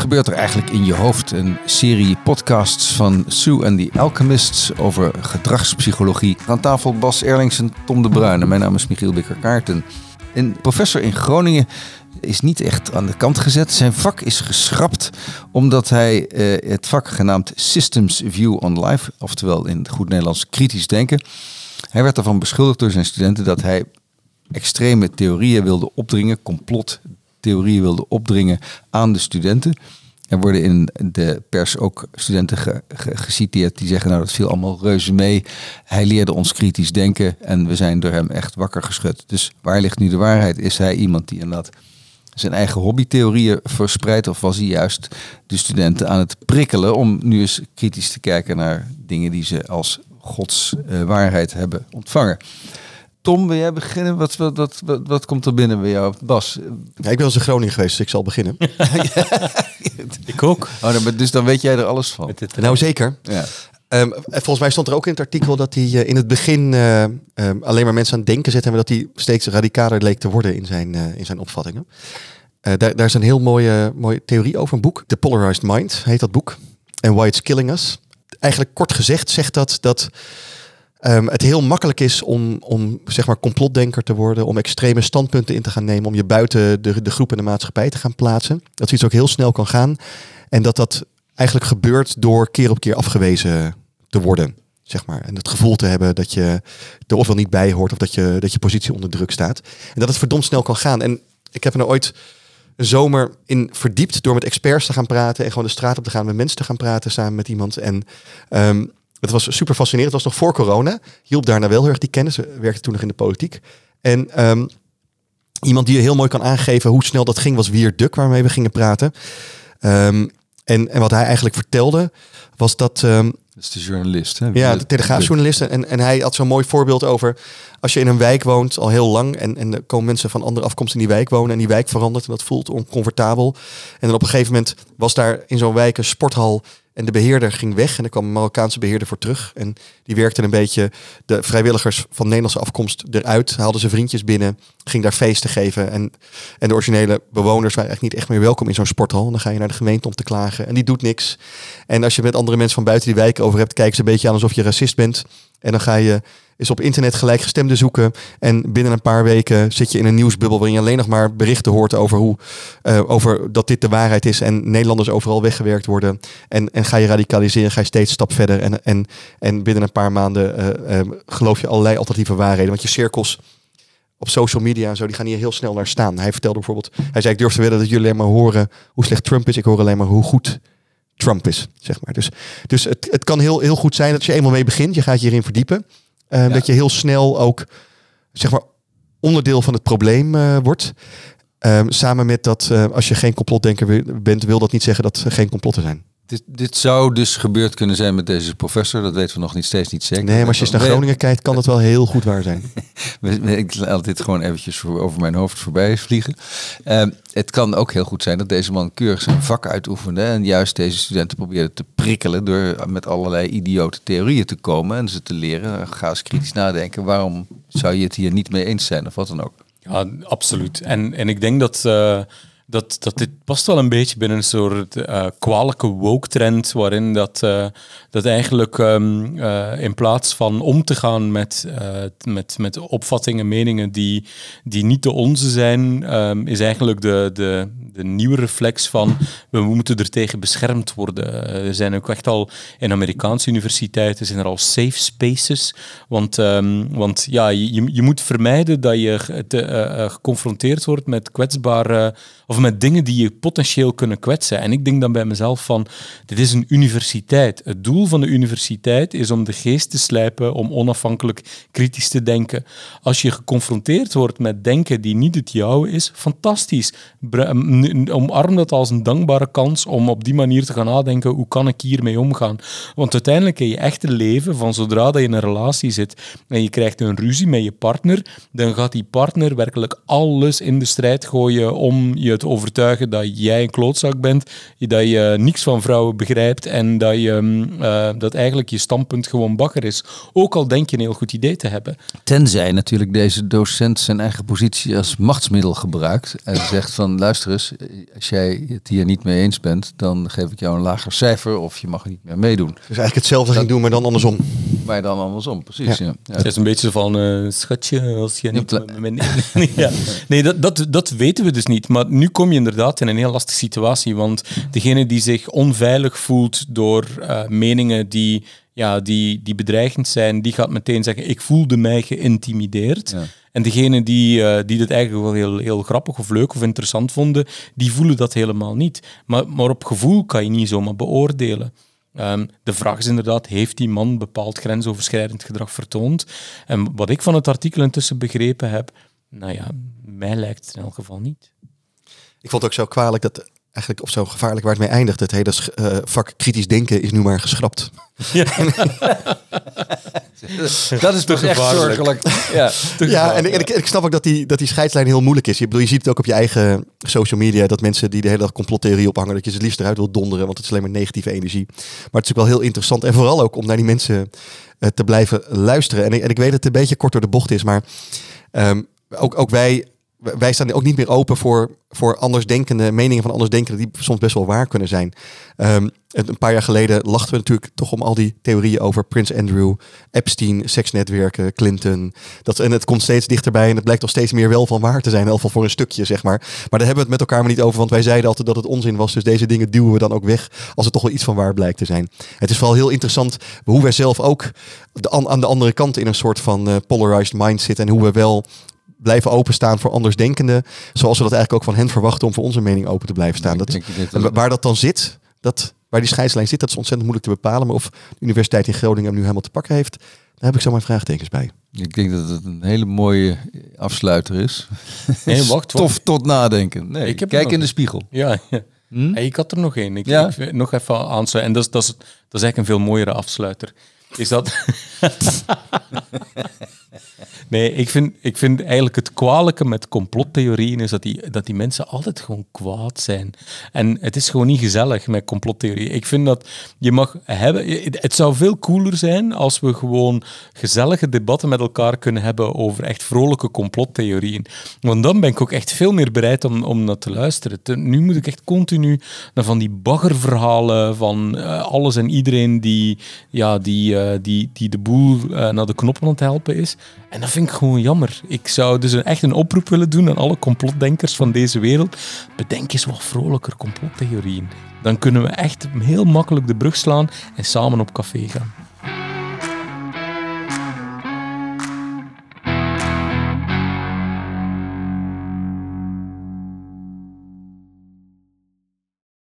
gebeurt er eigenlijk in je hoofd? Een serie podcasts van Sue and the Alchemists over gedragspsychologie. Aan tafel Bas Erlings en Tom de Bruin. Mijn naam is Michiel Bikker-Kaarten. Een professor in Groningen is niet echt aan de kant gezet. Zijn vak is geschrapt omdat hij het vak genaamd Systems View on Life, oftewel in het goed Nederlands kritisch denken. Hij werd ervan beschuldigd door zijn studenten dat hij extreme theorieën wilde opdringen, complottheorieën wilde opdringen aan de studenten. Er worden in de pers ook studenten geciteerd die zeggen, nou dat viel allemaal reuze mee. Hij leerde ons kritisch denken en we zijn door hem echt wakker geschud. Dus waar ligt nu de waarheid? Is hij iemand die inderdaad zijn eigen hobbytheorieën verspreidt, of was hij juist de studenten aan het prikkelen om nu eens kritisch te kijken naar dingen die ze als Gods waarheid hebben ontvangen? Tom, wil jij beginnen? Wat komt er binnen bij jou? Bas? Ja, ik ben al in Groningen geweest, dus ik zal beginnen. Ik ook. Dus dan weet jij er alles van. Nou, zeker. Ja. Volgens mij stond er ook in het artikel dat hij in het begin alleen maar mensen aan het denken zette en dat hij steeds radicaler leek te worden in zijn opvattingen. Daar is een heel mooie theorie over, een boek. The Polarized Mind heet dat boek. En Why It's Killing Us. Eigenlijk kort gezegd zegt dat het heel makkelijk is om zeg maar complotdenker te worden, om extreme standpunten in te gaan nemen, om je buiten de groep en de maatschappij te gaan plaatsen. Dat zoiets ook heel snel kan gaan. En dat eigenlijk gebeurt door keer op keer afgewezen te worden, zeg maar. En het gevoel te hebben dat je er ofwel niet bij hoort of dat je positie onder druk staat. En dat het verdomd snel kan gaan. En ik heb er nou ooit een zomer in verdiept door met experts te gaan praten en gewoon de straat op te gaan, met mensen te gaan praten samen met iemand. En het was super fascinerend. Het was nog voor corona. Hielp daarna wel heel erg die kennis. We werkte toen nog in de politiek. En iemand die je heel mooi kan aangeven hoe snel dat ging was Wier Duk, waarmee we gingen praten. En wat hij eigenlijk vertelde was dat dat is de journalist, hè? Ja, de Telegraafjournalist. En hij had zo'n mooi voorbeeld over als je in een wijk woont al heel lang en er komen mensen van andere afkomst in die wijk wonen en die wijk verandert en dat voelt oncomfortabel. En dan op een gegeven moment was daar in zo'n wijk een sporthal en de beheerder ging weg en er kwam een Marokkaanse beheerder voor terug. En die werkte een beetje de vrijwilligers van Nederlandse afkomst eruit, haalden zijn vriendjes binnen, ging daar feesten geven. En de originele bewoners waren eigenlijk niet echt meer welkom in zo'n sporthal. En dan ga je naar de gemeente om te klagen en die doet niks. En als je met andere mensen van buiten die wijk over hebt, kijken ze een beetje aan alsof je racist bent. En dan ga je eens op internet gelijkgestemden zoeken. En binnen een paar weken zit je in een nieuwsbubbel waarin je alleen nog maar berichten hoort over over dat dit de waarheid is en Nederlanders overal weggewerkt worden. En ga je radicaliseren, ga je steeds een stap verder. En binnen een paar maanden geloof je allerlei alternatieve waarheden. Want je cirkels op social media en zo, die gaan hier heel snel naar staan. Hij vertelde bijvoorbeeld, hij zei, ik durf te wedden dat jullie alleen maar horen hoe slecht Trump is. Ik hoor alleen maar hoe goed Trump is, zeg maar. Dus het kan heel goed zijn dat als je eenmaal mee begint, je gaat je hierin verdiepen. Dat je heel snel ook, zeg maar, onderdeel van het probleem wordt. Samen met dat, als je geen complotdenker bent, wil dat niet zeggen dat er geen complotten zijn. Dit zou dus gebeurd kunnen zijn met deze professor. Dat weten we nog steeds niet zeker. Nee, maar als je eens naar Groningen kijkt, kan dat wel heel goed waar zijn. Ik laat dit gewoon eventjes over mijn hoofd voorbij vliegen. Het kan ook heel goed zijn dat deze man keurig zijn vak uitoefende en juist deze studenten probeerde te prikkelen door met allerlei idiote theorieën te komen en ze te leren. Ga eens kritisch nadenken. Waarom zou je het hier niet mee eens zijn of wat dan ook? Ja, absoluut. En ik denk dat dit past wel een beetje binnen een soort kwalijke woke-trend, waarin dat eigenlijk in plaats van om te gaan met opvattingen, meningen die niet de onze zijn, is eigenlijk de nieuwe reflex van we moeten er tegen beschermd worden. Er zijn ook echt al in Amerikaanse universiteiten zijn er al safe spaces, want ja, je moet vermijden dat je geconfronteerd wordt met kwetsbare of met dingen die je potentieel kunnen kwetsen. En ik denk dan bij mezelf van, dit is een universiteit. Het doel van de universiteit is om de geest te slijpen, om onafhankelijk kritisch te denken. Als je geconfronteerd wordt met denken die niet het jouwe is, fantastisch. Omarm dat als een dankbare kans om op die manier te gaan nadenken, hoe kan ik hiermee omgaan? Want uiteindelijk in je echte leven, van zodra dat je in een relatie zit en je krijgt een ruzie met je partner, dan gaat die partner werkelijk alles in de strijd gooien om je te overtuigen dat jij een klootzak bent, dat je niks van vrouwen begrijpt en dat eigenlijk je standpunt gewoon bagger is. Ook al denk je een heel goed idee te hebben. Tenzij natuurlijk deze docent zijn eigen positie als machtsmiddel gebruikt en zegt van, luister eens, als jij het hier niet mee eens bent, dan geef ik jou een lager cijfer of je mag niet meer meedoen. Dus eigenlijk hetzelfde ging doen, maar dan andersom. Maar dan andersom, precies. Ja. Ja. Het is een beetje van, schatje, als je niet met me... Ja. Nee, dat weten we dus niet. Maar nu kom je inderdaad in een heel lastige situatie, want degene die zich onveilig voelt door meningen die bedreigend zijn, die gaat meteen zeggen, ik voelde mij geïntimideerd. Ja. En degenen die dit eigenlijk wel heel, heel grappig of leuk of interessant vonden, die voelen dat helemaal niet. Maar op gevoel kan je niet zomaar beoordelen. De vraag is inderdaad, heeft die man bepaald grensoverschrijdend gedrag vertoond? En wat ik van het artikel intussen begrepen heb, mij lijkt het in elk geval niet. Ik vond het ook zo kwalijk dat eigenlijk, of zo gevaarlijk waar het mee eindigt. Het hele vak kritisch denken is nu maar geschrapt. Ja. Dat is toch echt zorgelijk. Ja, en ik snap ook dat die scheidslijn heel moeilijk is. Je ziet het ook op je eigen social media, dat mensen die de hele dag complottheorie ophangen, dat je ze het liefst eruit wil donderen, want het is alleen maar negatieve energie. Maar het is ook wel heel interessant. En vooral ook om naar die mensen te blijven luisteren. En ik weet dat het een beetje kort door de bocht is, maar ook wij staan ook niet meer open voor andersdenkende meningen van andersdenkenden die soms best wel waar kunnen zijn. Een paar jaar geleden lachten we natuurlijk toch om al die theorieën over Prins Andrew, Epstein, seksnetwerken, Clinton. En het komt steeds dichterbij en het blijkt toch steeds meer wel van waar te zijn. In ieder geval voor een stukje, zeg maar. Maar daar hebben we het met elkaar maar niet over, want wij zeiden altijd dat het onzin was. Dus deze dingen duwen we dan ook weg als het toch wel iets van waar blijkt te zijn. Het is vooral heel interessant hoe wij zelf ook aan de andere kant in een soort van polarized mind zitten en hoe we wel blijven openstaan voor andersdenkenden, zoals we dat eigenlijk ook van hen verwachten om voor onze mening open te blijven staan. Waar dat dan zit, waar die scheidslijn zit, dat is ontzettend moeilijk te bepalen. Maar of de Universiteit in Groningen hem nu helemaal te pakken heeft, daar heb ik zo mijn vraagtekens bij. Ik denk dat het een hele mooie afsluiter is. Nee, wacht. Tof tot nadenken. Nee, kijk in de spiegel. Ja. Hey, ik had er nog één. Ik nog even aansluiten. En dat is eigenlijk een veel mooiere afsluiter. Is dat... Nee, ik vind eigenlijk het kwalijke met complottheorieën is dat die mensen altijd gewoon kwaad zijn. En het is gewoon niet gezellig met complottheorieën. Ik vind dat je mag hebben... Het zou veel cooler zijn als we gewoon gezellige debatten met elkaar kunnen hebben over echt vrolijke complottheorieën. Want dan ben ik ook echt veel meer bereid om naar te luisteren. Nu moet ik echt continu naar van die baggerverhalen van alles en iedereen die de boel naar de knoppen aan het helpen is. En dat vind ik gewoon jammer. Ik zou dus echt een oproep willen doen aan alle complotdenkers van deze wereld. Bedenk eens wat vrolijker complottheorieën. Dan kunnen we echt heel makkelijk de brug slaan en samen op café gaan.